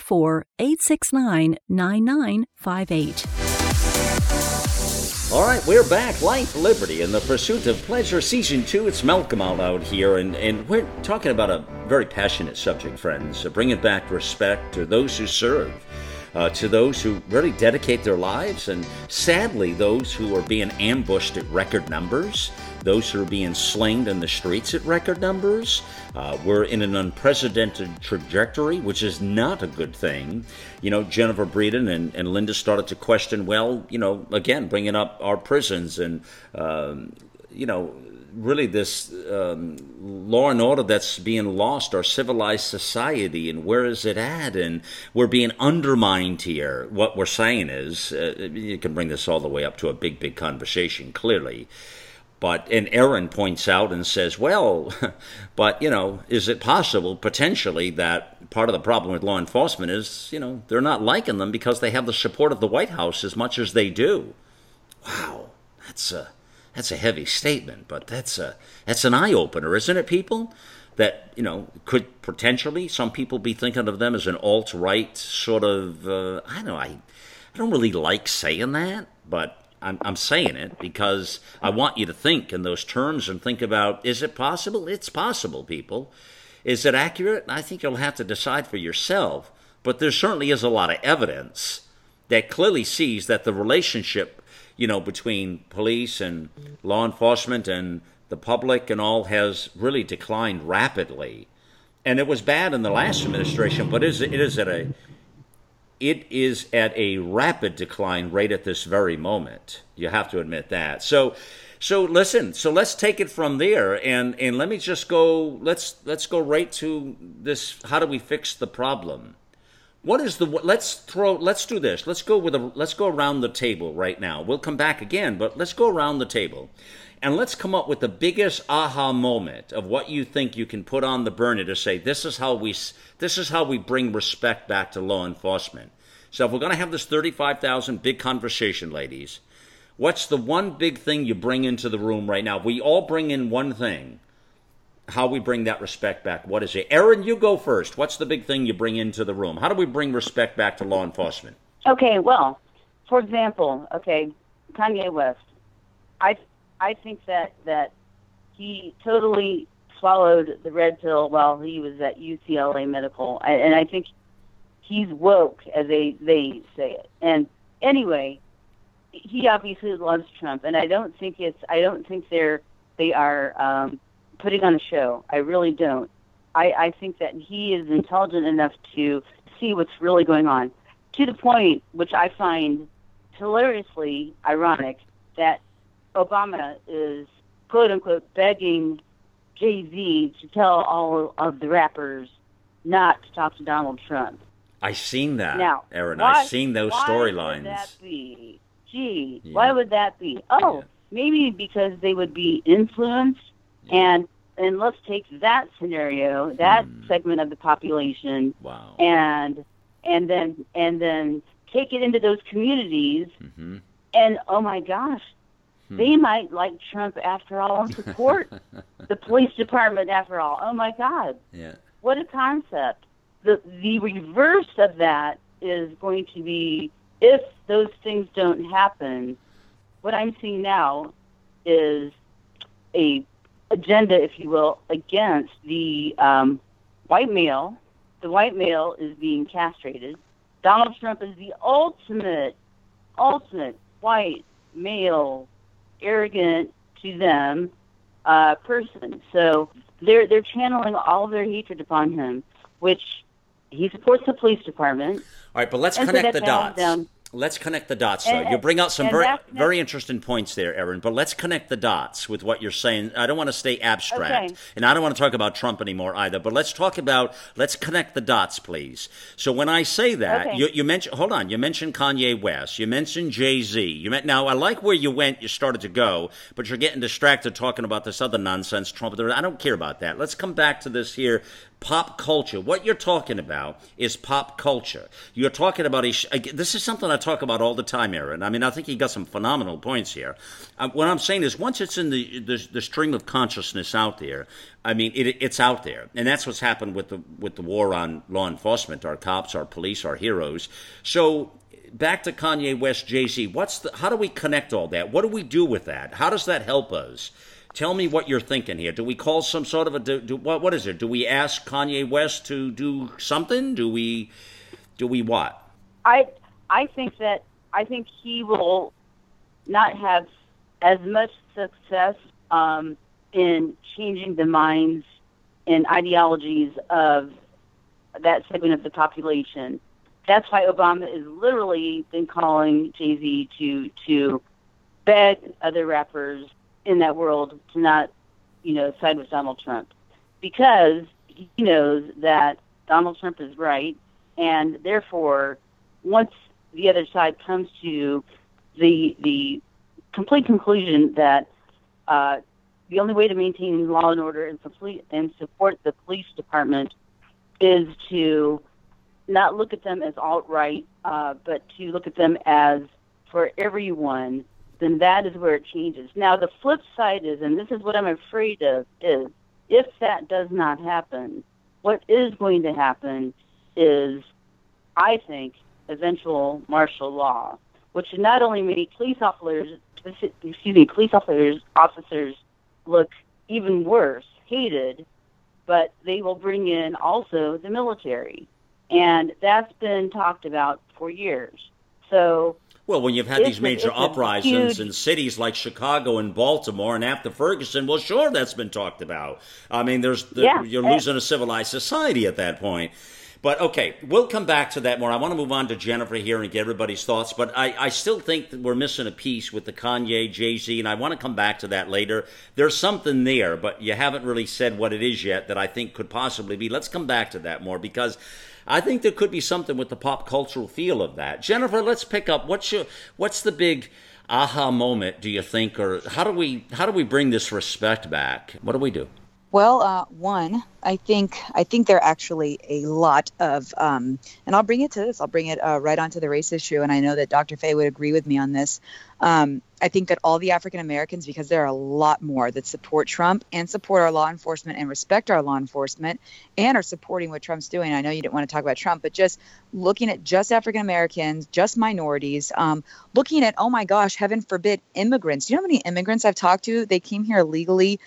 844-869-9958. All right, we're back. Life, Liberty, and the Pursuit of Pleasure, Season 2. It's Malcolm Out Loud here, and we're talking about a very passionate subject, friends. Bringing back respect to those who serve, to those who really dedicate their lives, and sadly, those who are being ambushed at record numbers, those who are being slain in the streets at record numbers. We're in an unprecedented trajectory, which is not a good thing. You know, Jennifer Breeden and Linda started to question, well, you know, again, bringing up our prisons and, you know, really this law and order that's being lost, our civilized society, and where is it at? And we're being undermined here. What we're saying is, you can bring this all the way up to a big, big conversation, clearly. But, and Aaron points out and says, well, but, you know, is it possible, potentially, that part of the problem with law enforcement is, you know, they're not liking them because they have the support of the White House as much as they do? Wow, that's a heavy statement, but that's an eye-opener, isn't it, people? That, you know, could potentially some people be thinking of them as an alt-right sort of, I don't really like saying that, but I'm saying it because I want you to think in those terms and think about, is it possible? It's possible, people. Is it accurate? I think you'll have to decide for yourself. But there certainly is a lot of evidence that clearly sees that the relationship, you know, between police and law enforcement and the public and all has really declined rapidly. And it was bad in the last administration, but it is at a rapid decline right at this very moment. You have to admit that. So listen, so let's take it from there and let me just go, let's go right to this. How do we fix the problem? What is the? Let's do this. Let's go around the table right now. We'll come back again, but let's go around the table, and let's come up with the biggest aha moment of what you think you can put on the burner to say this is how we bring respect back to law enforcement. So if we're going to have this 35,000 big conversation, ladies, what's the one big thing you bring into the room right now? We all bring in one thing. How we bring that respect back. What is it? Erin, you go first. What's the big thing you bring into the room? How do we bring respect back to law enforcement? Okay, well, for example, Kanye West. I think that he totally swallowed the red pill while he was at UCLA Medical, and I think he's woke, as they say it. And anyway, he obviously loves Trump, and I don't think they are putting on a show. I really don't. I think that he is intelligent enough to see what's really going on, to the point, which I find hilariously ironic, that Obama is, quote-unquote, begging Jay-Z to tell all of the rappers not to talk to Donald Trump. I've seen that, now, Erin. I've seen those storylines. Why would that be? Gee, yeah. Why would that be? Oh, yeah. Maybe because they would be influenced. Yeah. And let's take that scenario, that segment of the population, wow, and then take it into those communities, and oh my gosh, they might like Trump after all and support the police department after all. Oh my God, yeah, what a concept! The reverse of that is going to be, if those things don't happen, what I'm seeing now is a agenda, if you will, against the white male. The white male is being castrated. Donald Trump is the ultimate white male, arrogant to them person. So they're channeling all of their hatred upon him, which he supports the police department. All right, but let's connect the dots. Let's connect the dots, though. You bring out some very interesting points there, Erin, but let's connect the dots with what you're saying. I don't want to stay abstract, and I don't want to talk about Trump anymore either, but let's connect the dots, please. So when I say that, you mentioned Kanye West, you mentioned Jay-Z. Now, I like where you started to go, but you're getting distracted talking about this other nonsense, Trump. I don't care about that. Let's come back to this here. Pop culture. What you're talking about is pop culture. You're talking about this is something I talk about all the time, Erin. I mean, I think you got some phenomenal points here. What I'm saying is, once it's in the stream of consciousness out there, I mean, it's out there, and that's what's happened with the war on law enforcement. Our cops, our police, our heroes. So back to Kanye West, Jay-Z. How do we connect all that? What do we do with that? How does that help us? Tell me what you're thinking here. Do we call some sort of what is it? Do we ask Kanye West to do something? Do we what? I think he will not have as much success in changing the minds and ideologies of that segment of the population. That's why Obama is literally been calling Jay-Z to beg other rappers in that world to not, side with Donald Trump, because he knows that Donald Trump is right, and therefore, once the other side comes to the complete conclusion that the only way to maintain law and order and support the police department is to not look at them as alt-right, but to look at them as for everyone, then that is where it changes. Now, the flip side is, and this is what I'm afraid of, is if that does not happen, what is going to happen is, I think, eventual martial law, which should not only make police officers look even worse, hated, but they will bring in also the military. And that's been talked about for years. So, well, when you've had these major uprisings in cities like Chicago and Baltimore and after Ferguson, well, sure, that's been talked about. I mean, you're losing a civilized society at that point. But okay, we'll come back to that more. I want to move on to Jennifer here and get everybody's thoughts. But I still think that we're missing a piece with the Kanye, Jay-Z, and I want to come back to that later. There's something there, but you haven't really said what it is yet that I think could possibly be. Let's come back to that more, because I think there could be something with the pop cultural feel of that. Jennifer, let's pick up. What's the big aha moment, do you think, or how do we bring this respect back? What do we do? Well, one, I think there are actually a lot of, and I'll bring it to this. I'll bring it right onto the race issue, and I know that Dr. Faye would agree with me on this. I think that all the African Americans, because there are a lot more that support Trump and support our law enforcement and respect our law enforcement and are supporting what Trump's doing. I know you didn't want to talk about Trump, but just looking at just African Americans, just minorities, looking at, oh my gosh, heaven forbid, immigrants. Do you know how many immigrants I've talked to? They came here legally,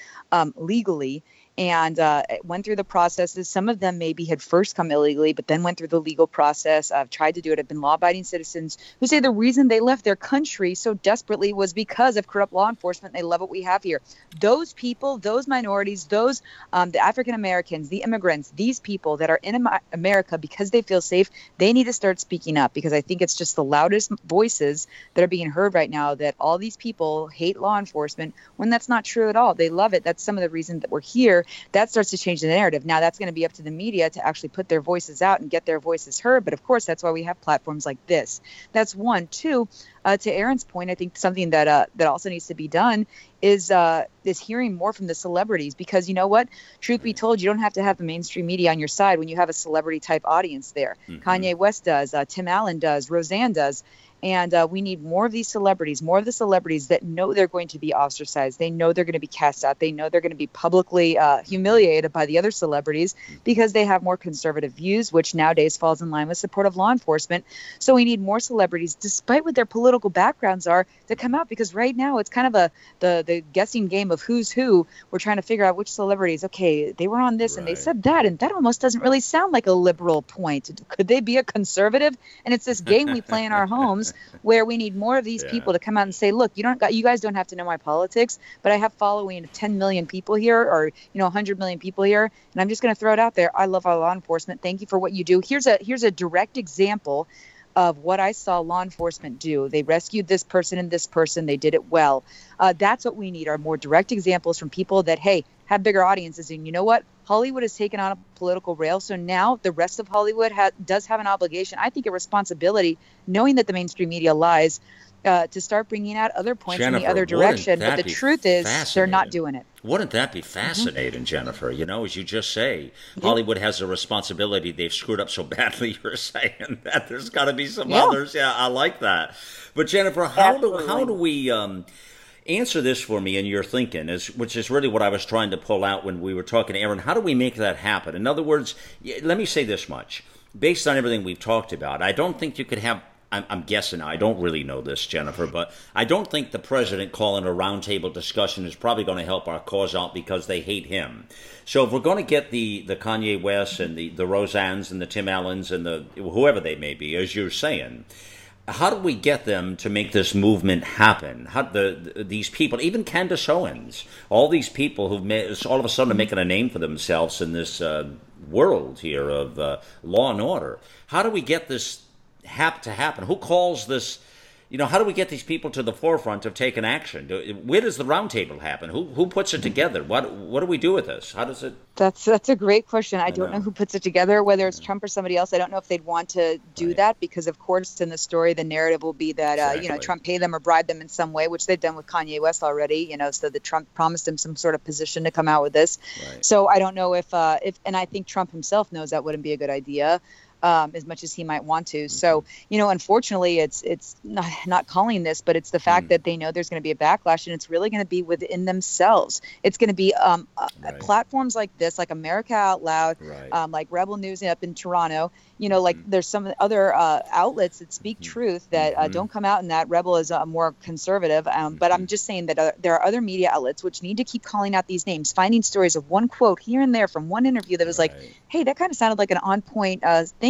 and went through the processes. Some of them maybe had first come illegally, but then went through the legal process, tried to do it, have been law-abiding citizens who say the reason they left their country so desperately was because of corrupt law enforcement. They love what we have here. Those people, those minorities, those the African Americans, the immigrants, these people that are in America because they feel safe, they need to start speaking up, because I think it's just the loudest voices that are being heard right now that all these people hate law enforcement, when that's not true at all. They love it. That's some of the reason that we're here. That starts to change the narrative. Now that's going to be up to the media to actually put their voices out and get their voices heard. But of course, that's why we have platforms like this. That's one. Two, to Aaron's point, I think something that also needs to be done is hearing more from the celebrities, because you know what? Truth be told, you don't have to have the mainstream media on your side when you have a celebrity type audience there. Mm-hmm. Kanye West does, Tim Allen does, Roseanne does. And we need more of these celebrities, more of the celebrities that know they're going to be ostracized. They know they're going to be cast out. They know they're going to be publicly humiliated by the other celebrities because they have more conservative views, which nowadays falls in line with support of law enforcement. So we need more celebrities, despite what their political backgrounds are, to come out, because right now it's kind of the guessing game of who's who. We're trying to figure out which celebrities, okay, they were on this and they said that, and that almost doesn't really sound like a liberal point. Could they be a conservative? And it's this game we play in our homes where we need more of these people to come out and say, look, you guys don't have to know my politics, but I have following 10 million people here, or 100 million people here, and I'm just going to throw it out there. I love our law enforcement. Thank you for what you do. Here's a direct example of what I saw law enforcement do. They rescued this person and this person. They did it well. That's what we need, are more direct examples from people that, hey, have bigger audiences. And you know what? Hollywood has taken on a political rail. So now the rest of Hollywood does have an obligation, I think a responsibility, knowing that the mainstream media lies, to start bringing out other points in the other direction. But the truth is they're not doing it. Wouldn't that be fascinating, Jennifer? As you just say, Hollywood has a responsibility. They've screwed up so badly. You're saying that there's got to be some others. Yeah, I like that. But Jennifer, how do we answer this for me in your thinking, which is really what I was trying to pull out when we were talking to Aaron. How do we make that happen? In other words, let me say this much. Based on everything we've talked about, I don't think you could have, I'm guessing, I don't really know this, Jennifer, but I don't think the president calling a roundtable discussion is probably going to help our cause out, because they hate him. So if we're going to get the Kanye West and the Roseannes and the Tim Allens and the whoever they may be, as you're saying, how do we get them to make this movement happen? These people, even Candace Owens, all these people who've all of a sudden are making a name for themselves in this world here of law and order. How do we get this to happen? Who calls this? How do we get these people to the forefront of taking action? Where does the roundtable happen? Who puts it together? What do we do with this? How does it? That's a great question. I don't know who puts it together, whether it's Trump or somebody else. I don't know if they'd want to do that, because of course in the story the narrative will be that Trump paid them or bribed them in some way, which they've done with Kanye West already. So that Trump promised him some sort of position to come out with this. Right. So I don't know if and I think Trump himself knows that wouldn't be a good idea. As much as he might want to. So, unfortunately, it's not calling this, but it's the fact that they know there's going to be a backlash, and it's really going to be within themselves. It's going to be platforms like this, like America Out Loud, like Rebel News up in Toronto. Like there's some other outlets that speak truth that don't come out in that. Rebel is more conservative. But I'm just saying that there are other media outlets which need to keep calling out these names, finding stories of one quote here and there from one interview that was like, hey, that kind of sounded like an on point thing.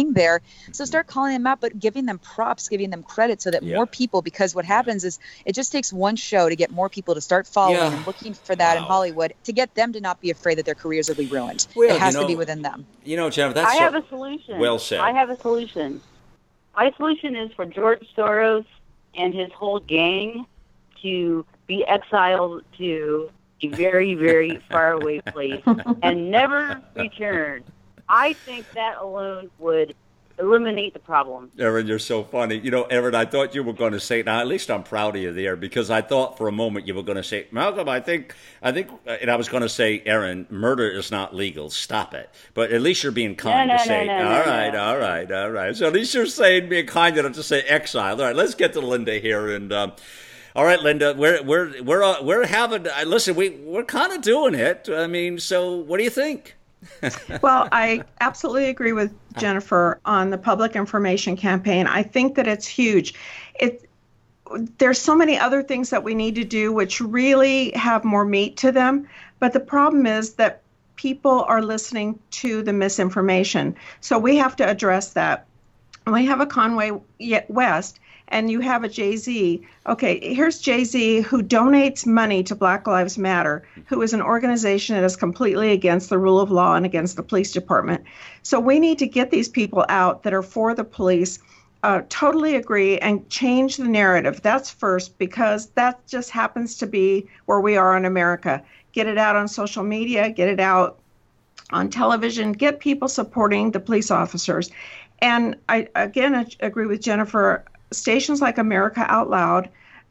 thing there. So start calling them out, but giving them props, giving them credit so that more people, because what happens is it just takes one show to get more people to start following and looking for that in Hollywood, to get them to not be afraid that their careers will be ruined. Well, it has to be within them. Jennifer, I have a solution. Well said. I have a solution. My solution is for George Soros and his whole gang to be exiled to a very, very far away place and never return. I think that alone would eliminate the problem. Erin, you're so funny. Erin, I thought you were going to say, now at least I'm proud of you there, because I thought for a moment you were going to say, Malcolm, I think, and I was going to say, Erin, murder is not legal. Stop it. But at least you're being kind to say, all right. So at least you're being kind enough to say exile. All right, let's get to Linda here. And all right, Linda, we're having, listen, we're kind of doing it. I mean, so what do you think? Well, I absolutely agree with Jennifer on the public information campaign. I think that it's huge. There's so many other things that we need to do which really have more meat to them. But the problem is that people are listening to the misinformation. So we have to address that. And we have a Conway West, and you have a Jay-Z. Okay, here's Jay-Z, who donates money to Black Lives Matter, who is an organization that is completely against the rule of law and against the police department. So we need to get these people out that are for the police, totally agree, and change the narrative. That's first, because that just happens to be where we are in America. Get it out on social media, get it out on television, get people supporting the police officers. And I, again, agree with Jennifer. Stations like America Out Loud,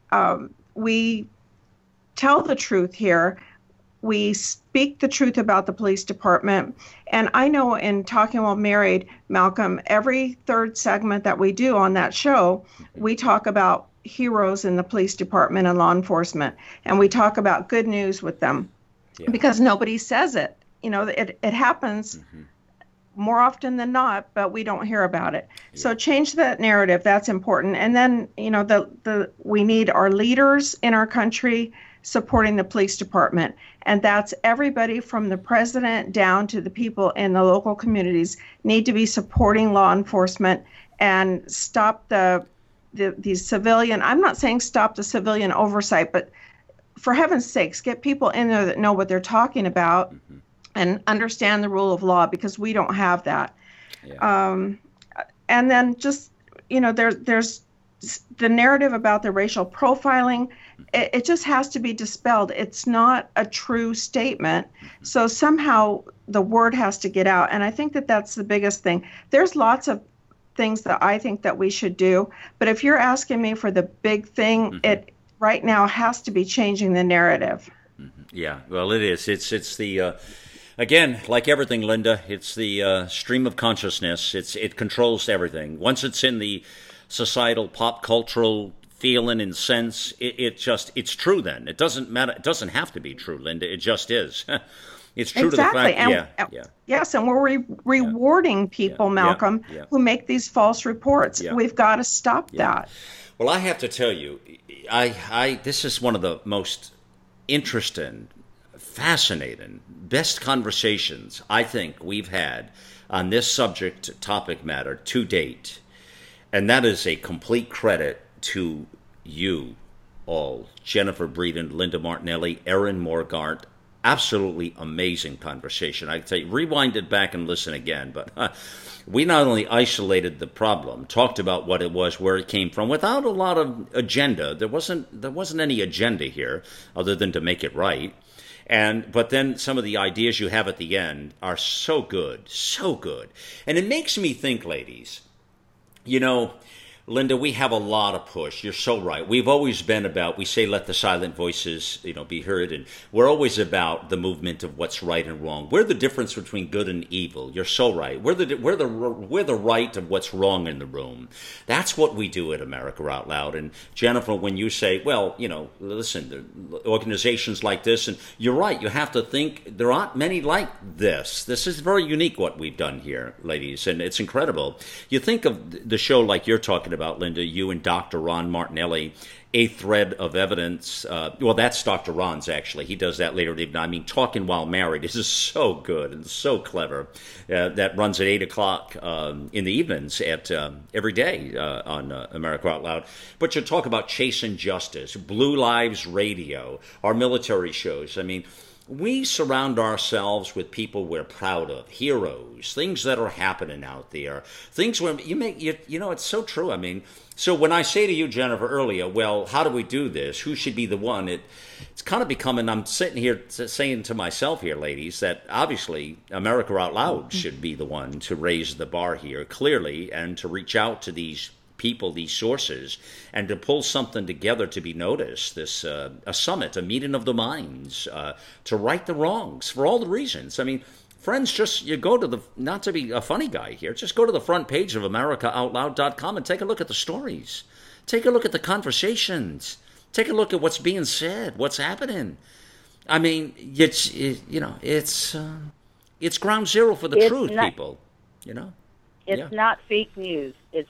we tell the truth here. We speak the truth about the police department. And I know in Talking While Married, Malcolm, every third segment that we do on that show, we talk about heroes in the police department and law enforcement. And we talk about good news with them because nobody says it. It happens more often than not, but we don't hear about it. So change that narrative. That's important. And then, we need our leaders in our country supporting the police department. And that's everybody from the president down to the people in the local communities need to be supporting law enforcement and stop the civilian. I'm not saying stop the civilian oversight, but for heaven's sakes, get people in there that know what they're talking about and understand the rule of law, because we don't have that. And then just, there's the narrative about the racial profiling. It just has to be dispelled. It's not a true statement. So somehow the word has to get out. And I think that that's the biggest thing. There's lots of things that I think that we should do. But if you're asking me for the big thing, it right now has to be changing the narrative. Yeah, well, it is. It's the... Again, like everything, Linda, it's the stream of consciousness. It controls everything. Once it's in the societal, pop cultural feeling and sense, it's true then. It doesn't matter. It doesn't have to be true, Linda. It just is. It's true to the fact. And, yes, and we're rewarding people, Malcolm, who make these false reports. We've got to stop that. Well, I have to tell you, this is one of the most interesting, fascinating, best conversations I think we've had on this topic matter to date. And that is a complete credit to you all, Jennifer Breeden, Linda Martinelli, Erin Morgart. Absolutely amazing conversation. I tell you, rewind it back and listen again. But we not only isolated the problem, talked about what it was, where it came from, without a lot of agenda. There wasn't any agenda here other than to make it right. But then some of the ideas you have at the end are so good, so good. And it makes me think, ladies, Linda, we have a lot of push. You're so right. We've always been about, we say, let the silent voices, be heard. And we're always about the movement of what's right and wrong. We're the difference between good and evil. You're so right. We're the right of what's wrong in the room. That's what we do at America Out Loud. And Jennifer, when you say, well, listen, organizations like this, and you're right, you have to think there aren't many like this. This is very unique what we've done here, ladies, and it's incredible. You think of the show like you're talking talking about, Linda, you and Dr. Ron Martinelli, A Thread of Evidence. Well, that's Dr. Ron's, actually. He does that later in the evening. I mean, Talking While Married. This is so good and so clever. That runs at 8 o'clock in the evenings at every day on America Out Loud. But you talk about Chasing Justice, Blue Lives Radio, our military shows. I mean, we surround ourselves with people we're proud of, heroes, things that are happening out there, things where you know, it's so true. I mean, so when I say to you, Jennifer, earlier, well, how do we do this? Who should be the one? It's kind of becoming, I'm sitting here saying to myself here, ladies, that obviously America Out Loud should be the one to raise the bar here clearly and to reach out to these people, these sources, and to pull something together to be noticed, this a summit, a meeting of the minds, to right the wrongs for all the reasons. I mean, friends, just you go to the, not to be a funny guy here, just go to the front page of AmericaOutloud.com and take a look at the stories. Take a look at the conversations. Take a look at what's being said, what's happening. I mean, it's ground zero for the truth, people, you know? It's not fake news. It's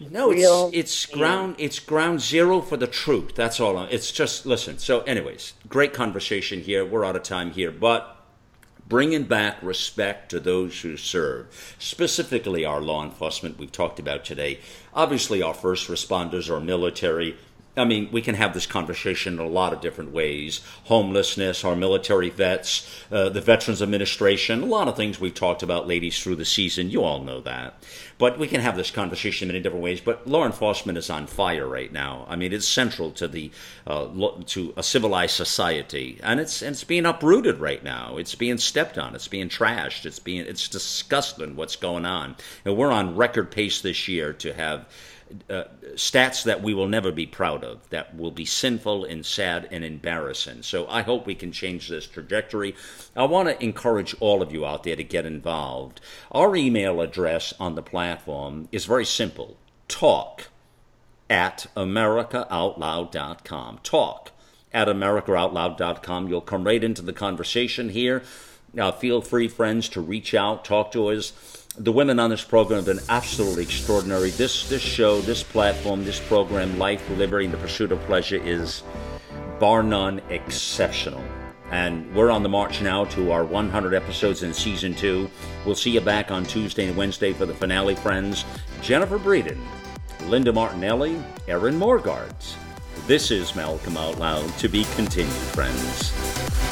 ground zero for the truth. That's all. It's just, listen. So anyways, great conversation here. We're out of time here, but bringing back respect to those who serve, specifically our law enforcement we've talked about today. Obviously, our first responders, our military. I mean, we can have this conversation in a lot of different ways. Homelessness, our military vets, the Veterans Administration, a lot of things we've talked about, ladies, through the season. You all know that. But we can have this conversation in many different ways. But law enforcement is on fire right now. I mean, it's central to to a civilized society, and it's being uprooted right now. It's being stepped on. It's being trashed. It's disgusting what's going on. And we're on record pace this year to have stats that we will never be proud of, that will be sinful and sad and embarrassing. So I hope we can change this trajectory. I want to encourage all of you out there to get involved. Our email address on the platform is very simple: talk@AmericaOutloud.com. Talk@AmericaOutloud.com. You'll come right into the conversation here. Feel free, friends, to reach out, talk to us. The women on this program have been absolutely extraordinary. This show, this platform, this program, Life, Liberty, and the Pursuit of Pleasure, is bar none exceptional. And we're on the march now to our 100 episodes in Season 2. We'll see you back on Tuesday and Wednesday for the finale, friends. Jennifer Breeden, Linda Martinelli, Erin Morgard. This is Malcolm Out Loud. To be continued, friends.